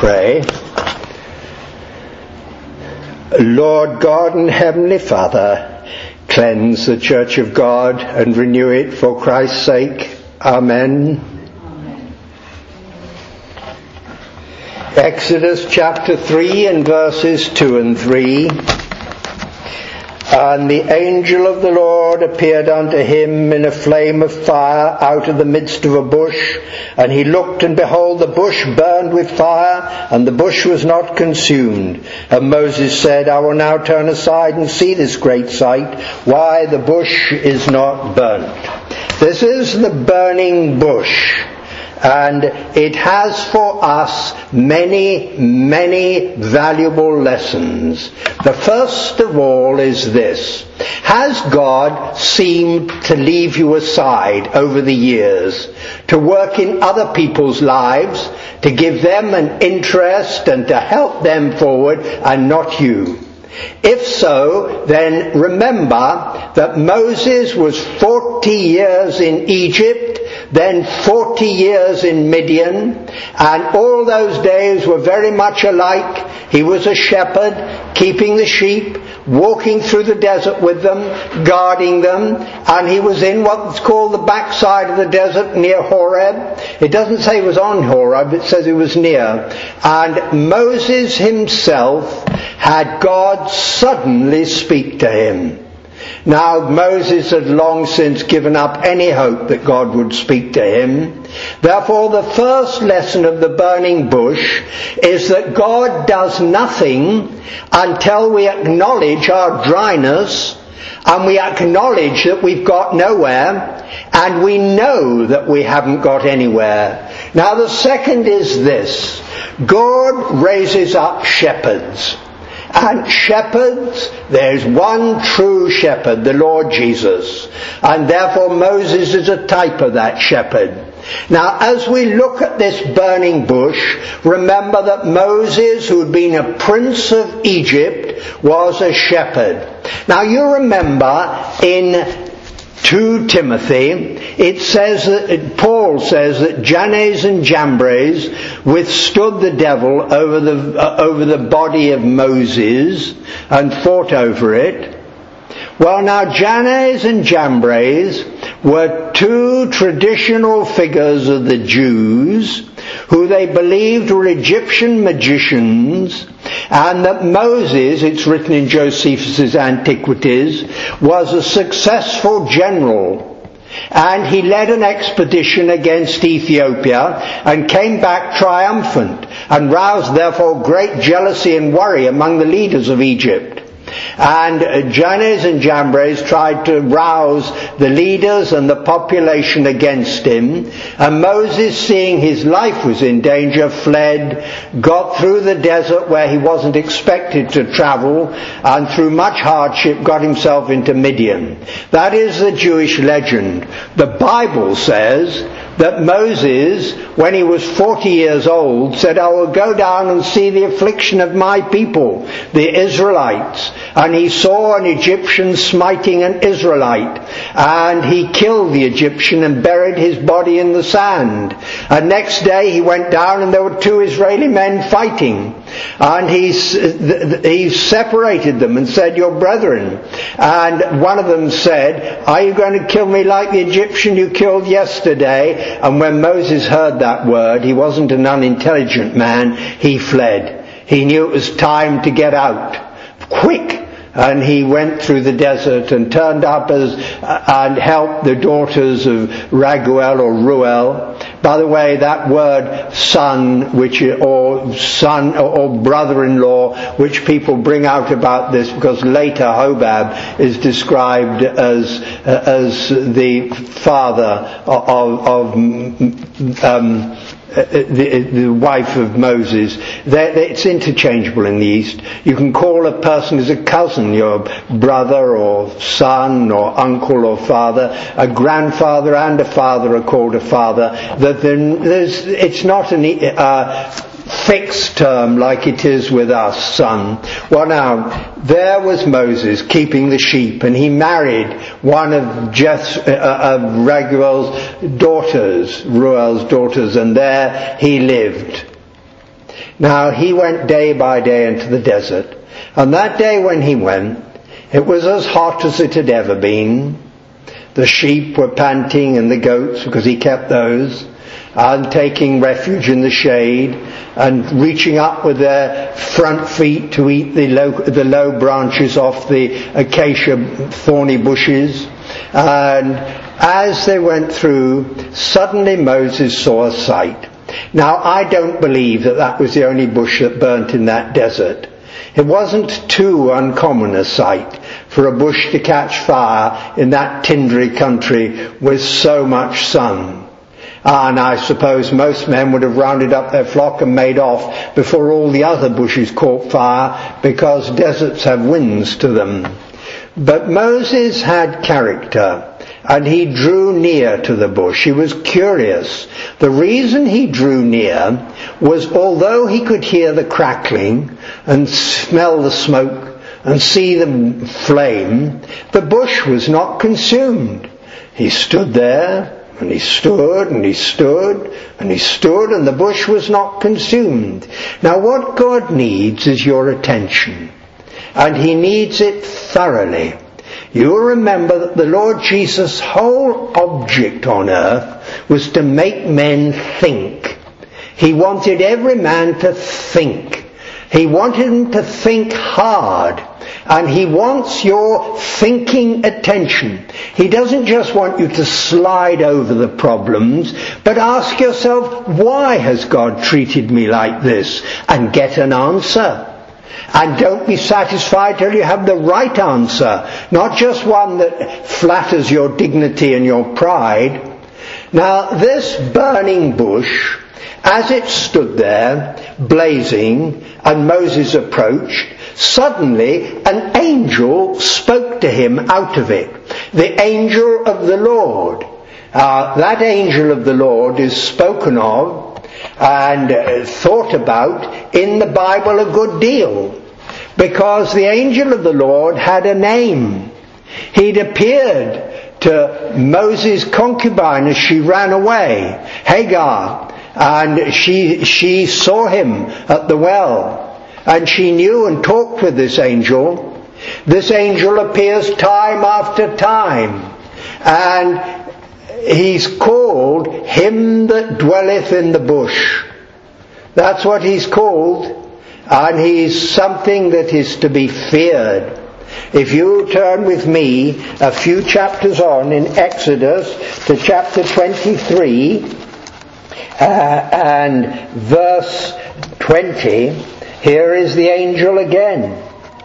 pray. Lord God and Heavenly Father, cleanse the Church of God and renew it for Christ's sake. Amen. Exodus chapter 3 and verses 2 and 3. And the angel of the Lord appeared unto him in a flame of fire out of the midst of a bush. And he looked, and behold, the bush burned with fire, and the bush was not consumed. And Moses said, I will now turn aside and see this great sight, why the bush is not burnt. This is the burning bush. And it has for us many, many valuable lessons. The first of all is this. Has God seemed to leave you aside over the years to work in other people's lives, to give them an interest and to help them forward, and not you? If so, then remember that Moses was 40 years in Egypt, then 40 years in Midian, and all those days were very much alike. He was a shepherd, keeping the sheep, walking through the desert with them, guarding them, and he was in what's called the backside of the desert near Horeb. It doesn't say he was on Horeb, it says he was near. And Moses himself had God suddenly speak to him. Now Moses had long since given up any hope that God would speak to him. Therefore the first lesson of the burning bush is that God does nothing until we acknowledge our dryness, and we acknowledge that we've got nowhere, and we know that we haven't got anywhere. Now the second is this. God raises up shepherds. And shepherds, there's one true shepherd, the Lord Jesus. And therefore Moses is a type of that shepherd. Now as we look at this burning bush, remember that Moses, who had been a prince of Egypt, was a shepherd. Now you remember in 2 Timothy, it says that Paul says that Jannes and Jambres withstood the devil over the body of Moses and fought over it. Well, now Jannes and Jambres were 2 traditional figures of the Jews who they believed were Egyptian magicians, and that Moses, it's written in Josephus' Antiquities, was a successful general. And he led an expedition against Ethiopia and came back triumphant, and roused therefore great jealousy and worry among the leaders of Egypt. And Jannes and Jambres tried to rouse the leaders and the population against him. And Moses, seeing his life was in danger, fled, got through the desert where he wasn't expected to travel, and through much hardship got himself into Midian. That is the Jewish legend. The Bible says that Moses, when he was 40 years old, said, I will go down and see the affliction of my people, the Israelites. And he saw an Egyptian smiting an Israelite, and he killed the Egyptian and buried his body in the sand. And next day he went down, and there were 2 Israeli men fighting. And he separated them and said, you're brethren. And one of them said, are you going to kill me like the Egyptian you killed yesterday? And when Moses heard that word, he wasn't an unintelligent man, he fled. He knew it was time to get out. Quick! And he went through the desert and turned up and helped the daughters of Raguel or Ruel. By the way, that word son, or brother-in-law, which people bring out about this, because later Hobab is described as the father of the wife of Moses. It's interchangeable in the East. You can call a person as a cousin, your brother or son or uncle or father. A grandfather and a father are called a father. It's not a fixed term like it is with us, son. Well now, there was Moses keeping the sheep, and he married one of Raguel's daughters, Ruel's daughters, and there he lived. Now he went day by day into the desert, and that day when he went, it was as hot as it had ever been. The sheep were panting and the goats, because he kept those, and taking refuge in the shade and reaching up with their front feet to eat the low branches off the acacia thorny bushes. And as they went through, suddenly Moses saw a sight. Now I don't believe that was the only bush that burnt in that desert. It wasn't too uncommon a sight for a bush to catch fire in that tindery country with so much sun. And I suppose most men would have rounded up their flock and made off before all the other bushes caught fire, because deserts have winds to them. But Moses had character, and he drew near to the bush. He was curious. The reason he drew near was, although he could hear the crackling and smell the smoke and see the flame, the bush was not consumed. He stood there, and he stood, and he stood, and he stood, and the bush was not consumed. Now what God needs is your attention, and he needs it thoroughly. You will remember that the Lord Jesus' whole object on earth was to make men think. He wanted every man to think. He wanted them to think hard. And he wants your thinking attention. He doesn't just want you to slide over the problems, but ask yourself, why has God treated me like this? And get an answer. And don't be satisfied till you have the right answer, not just one that flatters your dignity and your pride. Now, this burning bush, as it stood there, blazing, and Moses approached, suddenly an angel spoke to him out of it. The angel of the Lord. That angel of the Lord is spoken of and thought about in the Bible a good deal, because the angel of the Lord had a name. He'd appeared to Moses' concubine as she ran away, Hagar, and she saw him at the well, and she knew and talked with this angel. This angel appears time after time, and he's called him that dwelleth in the bush. That's what he's called. And he's something that is to be feared. If you turn with me a few chapters on in Exodus to chapter 23 and verse 20, here is the angel again.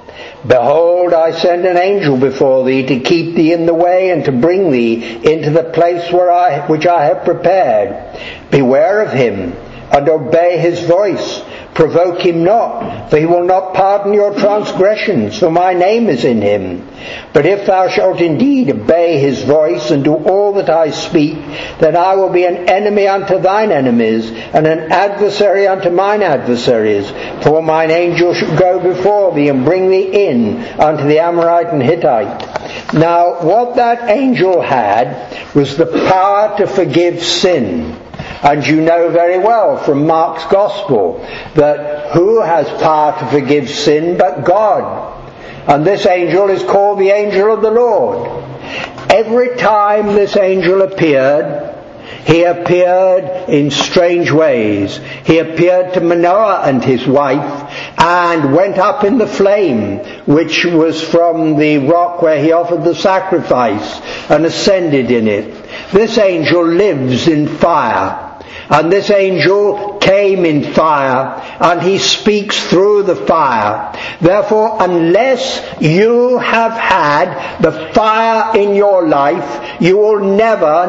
Behold, I send an angel before thee to keep thee in the way and to bring thee into the place which I have prepared. Beware of him and obey his voice. Provoke him not, for he will not pardon your transgressions, for my name is in him. But if thou shalt indeed obey his voice and do all that I speak, then I will be an enemy unto thine enemies, and an adversary unto mine adversaries. For mine angel shall go before thee and bring thee in unto the Amorite and Hittite. Now, what that angel had was the power to forgive sin. And you know very well from Mark's Gospel that who has power to forgive sin but God? And this angel is called the angel of the Lord. Every time this angel appeared, he appeared in strange ways. He appeared to Manoah and his wife and went up in the flame, which was from the rock where he offered the sacrifice, and ascended in it. This angel lives in fire. And this angel came in fire, and he speaks through the fire. Therefore, unless you have had the fire in your life, you will never,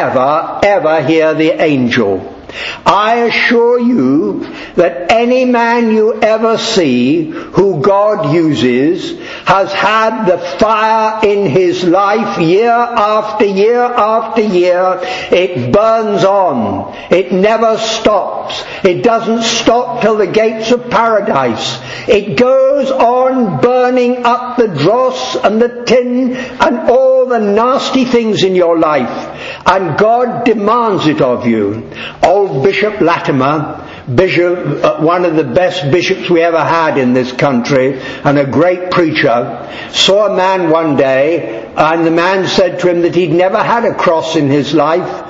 ever hear the angel. I assure you that any man you ever see who God uses has had the fire in his life year after year after year. It burns on. It never stops. It doesn't stop till the gates of paradise. It goes on burning up the dross and the tin and all the nasty things in your life. And God demands it of you. Old Bishop Latimer one of the best bishops we ever had in this country, and a great preacher, saw a man one day, and the man said to him that he'd never had a cross in his life.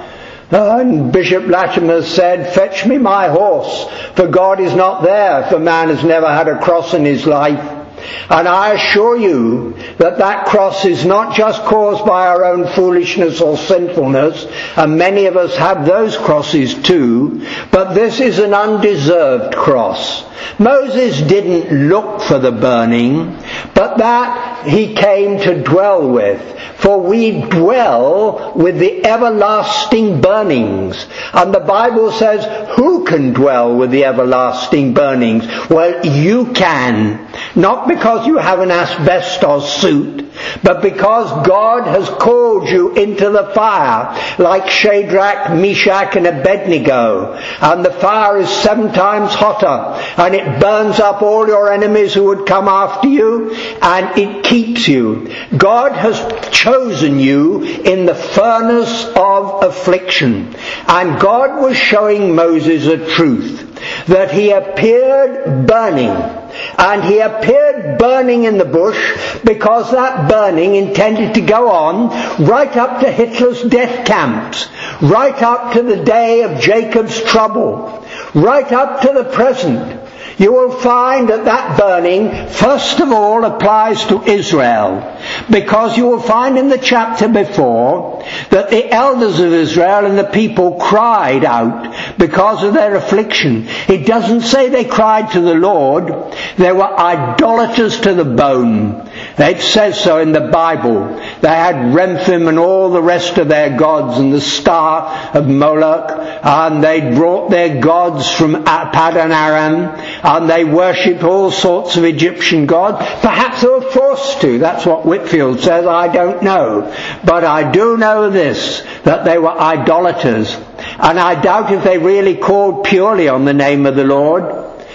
And Bishop Latimer said, "Fetch me my horse, for God is not there if a man has never had a cross in his life." And I assure you that that cross is not just caused by our own foolishness or sinfulness, and many of us have those crosses too, but this is an undeserved cross. Moses didn't look for the burning, but that he came to dwell with. For we dwell with the everlasting burnings. And the Bible says, who can dwell with the everlasting burnings? Well, you can. Not because you have an asbestos suit, but because God has called you into the fire, like Shadrach, Meshach and Abednego. And the fire is 7 times hotter, and it burns up all your enemies who would come after you, and it keeps you. God has chosen you in the furnace of affliction. And God was showing Moses a truth, that he appeared burning. And he appeared burning in the bush because that burning intended to go on right up to Hitler's death camps, right up to the day of Jacob's trouble, right up to the present. You will find that that burning, first of all, applies to Israel, because you will find in the chapter before that the elders of Israel and the people cried out because of their affliction. It doesn't say they cried to the Lord. They were idolaters to the bone. It says so in the Bible. They had Remphan and all the rest of their gods and the star of Moloch, and they brought their gods from Paddan Aram, and they worshipped all sorts of Egyptian gods. Perhaps they were forced to. That's what Whitfield says. I don't know. But I do know this, that they were idolaters. And I doubt if they really called purely on the name of the Lord.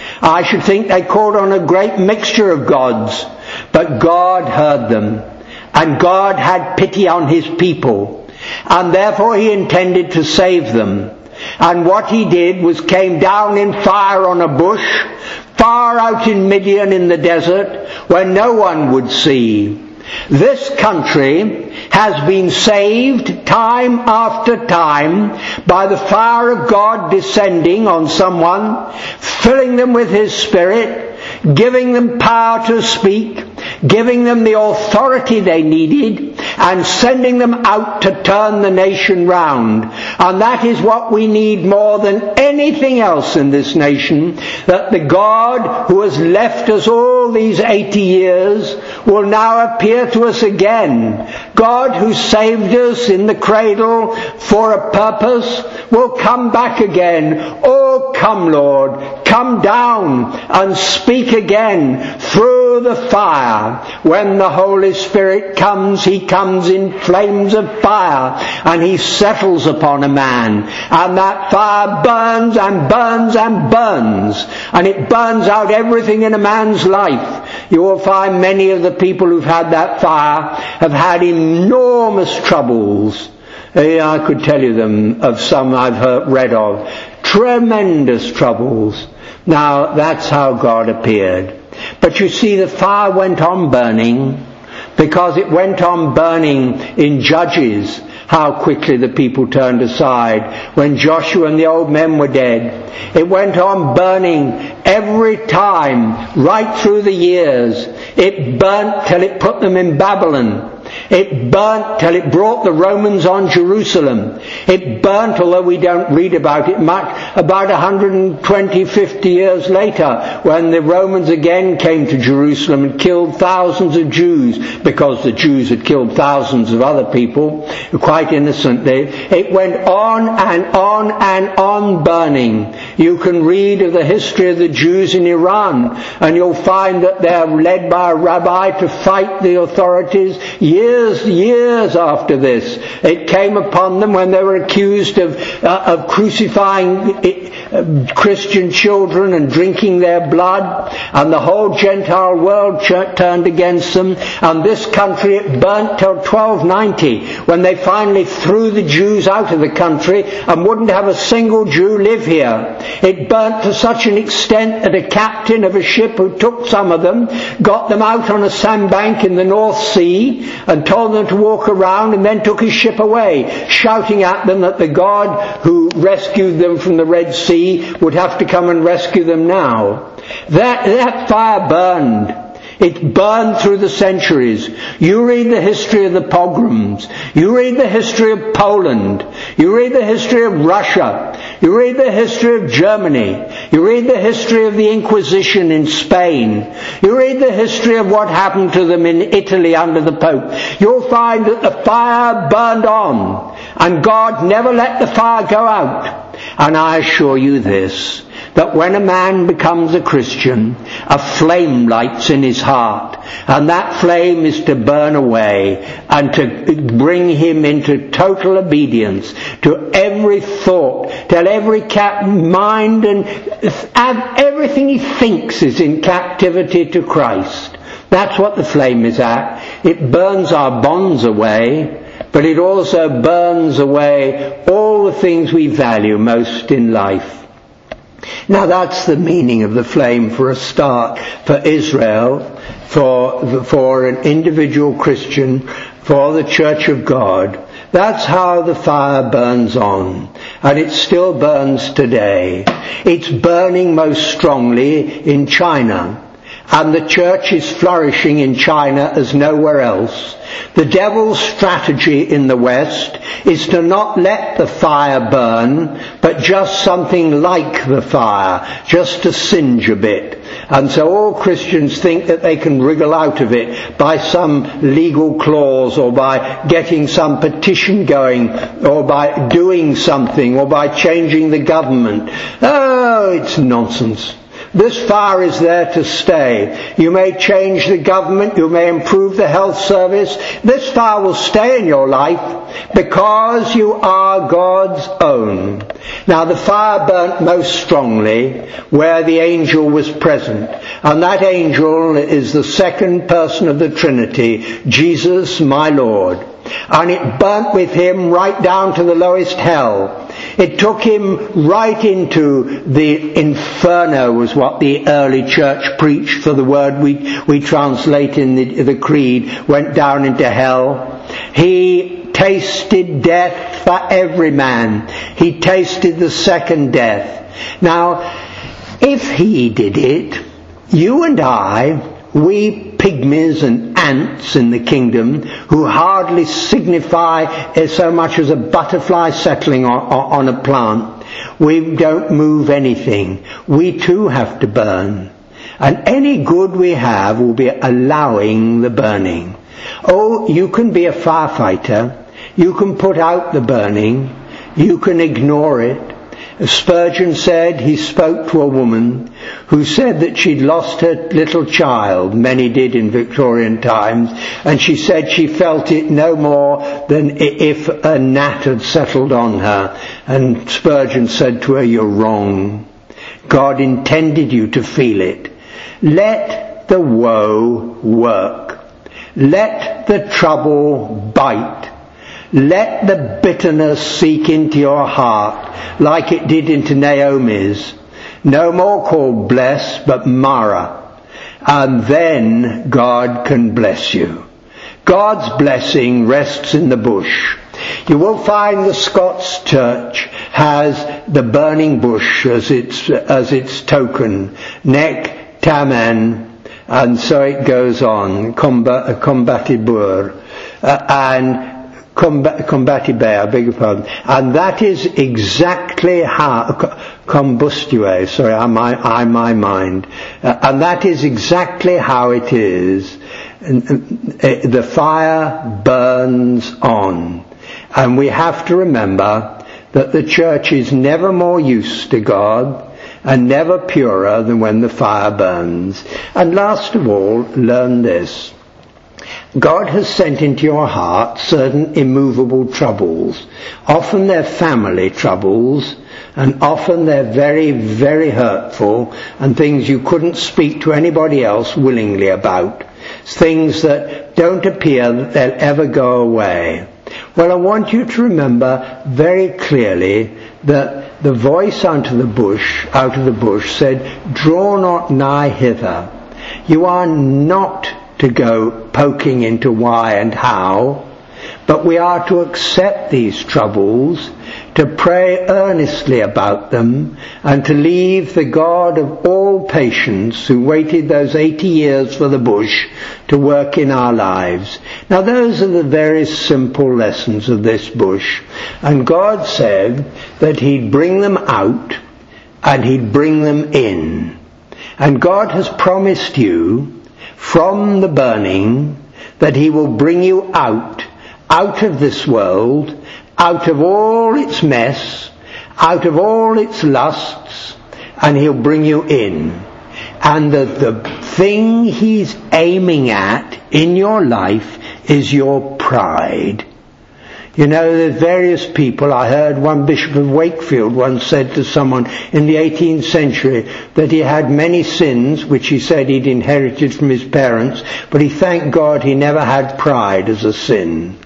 I should think they called on a great mixture of gods. But God heard them. And God had pity on his people. And therefore he intended to save them. And what he did was came down in fire on a bush, far out in Midian in the desert, where no one would see. This country has been saved time after time by the fire of God descending on someone, filling them with his Spirit, giving them power to speak, giving them the authority they needed, and sending them out to turn the nation round. And that is what we need more than anything else in this nation, that the God who has left us all these 80 years will now appear to us again. God who saved us in the cradle for a purpose will come back again. Oh, come, Lord, come down and speak again through the fire. When the Holy Spirit comes, he comes in flames of fire, and he settles upon a man, and that fire burns and burns and burns, and it burns out everything in a man's life. You will find many of the people who've had that fire have had enormous troubles. I could tell you them of some I've read of. Tremendous troubles. Now, that's how God appeared. But you see, the fire went on burning, because it went on burning in Judges, how quickly the people turned aside when Joshua and the old men were dead. It went on burning every time, right through the years. It burnt till it put them in Babylon. It burnt till it brought the Romans on Jerusalem. It burnt, although we don't read about it much, about 120, 50 years later, when the Romans again came to Jerusalem and killed thousands of Jews, because the Jews had killed thousands of other people, quite innocently. It went on and on and on burning. You can read of the history of the Jews in Iran, and you'll find that they're led by a rabbi to fight the authorities years after this, it came upon them when they were accused of crucifying Christian children and drinking their blood, and the whole Gentile world turned against them. And this country, it burnt till 1290, when they finally threw the Jews out of the country and wouldn't have a single Jew live here. It burnt to such an extent that a captain of a ship who took some of them got them out on a sandbank in the North Sea and told them to walk around, and then took his ship away, shouting at them that the God who rescued them from the Red Sea would have to come and rescue them now. That fire burned. It burned through the centuries. You read the history of the pogroms. You read the history of Poland. You read the history of Russia. You read the history of Germany. You read the history of the Inquisition in Spain. You read the history of what happened to them in Italy under the Pope. You'll find that the fire burned on, and God never let the fire go out. And I assure you this, that when a man becomes a Christian, a flame lights in his heart, and that flame is to burn away and to bring him into total obedience to every thought, till every mind and everything he thinks is in captivity to Christ. That's what the flame is at. It burns our bonds away, but it also burns away all the things we value most in life. Now that's the meaning of the flame for a start, for Israel, for an individual Christian, for the Church of God. That's how the fire burns on, and it still burns today. It's burning most strongly in China, and the church is flourishing in China as nowhere else. The devil's strategy in the West is to not let the fire burn, but just something like the fire, just to singe a bit. And so all Christians think that they can wriggle out of it by some legal clause, or by getting some petition going, or by doing something, or by changing the government. Oh, it's nonsense. This fire is there to stay. You may change the government, you may improve the health service. This fire will stay in your life because you are God's own. Now the fire burnt most strongly where the angel was present. And that angel is the second person of the Trinity, Jesus my Lord. And it burnt with him right down to the lowest hell. It took him right into the inferno, was what the early church preached, for the word we translate in the creed, went down into hell. He tasted death for every man. He tasted the second death. Now, if he did it, you and I, we pygmies and ants in the kingdom, who hardly signify so much as a butterfly settling on a plant, we don't move anything. We too have to burn. And any good we have will be allowing the burning. Oh, you can be a firefighter. You can put out the burning. You can ignore it. Spurgeon said he spoke to a woman who said that she'd lost her little child, many did in Victorian times, and she said she felt it no more than if a gnat had settled on her. And Spurgeon said to her, "You're wrong. God intended you to feel it. Let the woe work. Let the trouble bite. Let the bitterness seek into your heart, like it did into Naomi's. No more called bless, but Mara. And then God can bless you." God's blessing rests in the bush. You will find the Scots church has the burning bush as its token. Nec tamen, and so it goes on. Combatibur, and combatibere, I beg your pardon. And that is exactly how, combustue, sorry, my mind. And that is exactly how it is. The fire burns on. And we have to remember that the church is never more used to God and never purer than when the fire burns. And last of all, learn this. God has sent into your heart certain immovable troubles. Often they're family troubles, and often they're very, very hurtful, and things you couldn't speak to anybody else willingly about. Things that don't appear that they'll ever go away. Well, I want you to remember very clearly that the voice out of the bush said, "Draw not nigh hither." You are not to go poking into why and how, but we are to accept these troubles, to pray earnestly about them, and to leave the God of all patience, who waited those 80 years for the bush, to work in our lives. Now those are the very simple lessons of this bush. And God said that He'd bring them out and He'd bring them in. And God has promised you from the burning that He will bring you out of this world, out of all its mess, out of all its lusts, and He'll bring you in. And the thing He's aiming at in your life is your pride. You know, there's various people. I heard one Bishop of Wakefield once said to someone in the 18th century that he had many sins, which he said he'd inherited from his parents, but he thanked God he never had pride as a sin.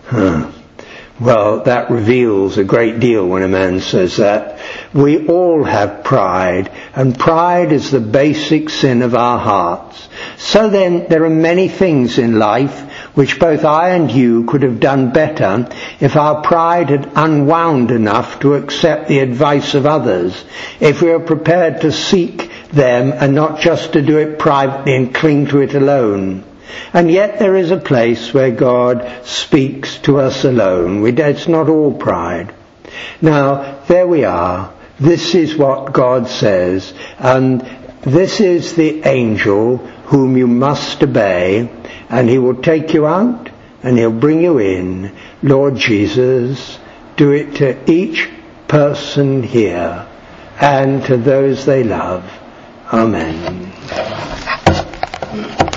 Well, that reveals a great deal when a man says that. We all have pride, and pride is the basic sin of our hearts. So then, there are many things in life which both I and you could have done better if our pride had unwound enough to accept the advice of others, if we were prepared to seek them and not just to do it privately and cling to it alone. And yet there is a place where God speaks to us alone. It's not all pride. Now, there we are. This is what God says, and this is the angel whom you must obey, and He will take you out and He'll bring you in. Lord Jesus, do it to each person here and to those they love. Amen.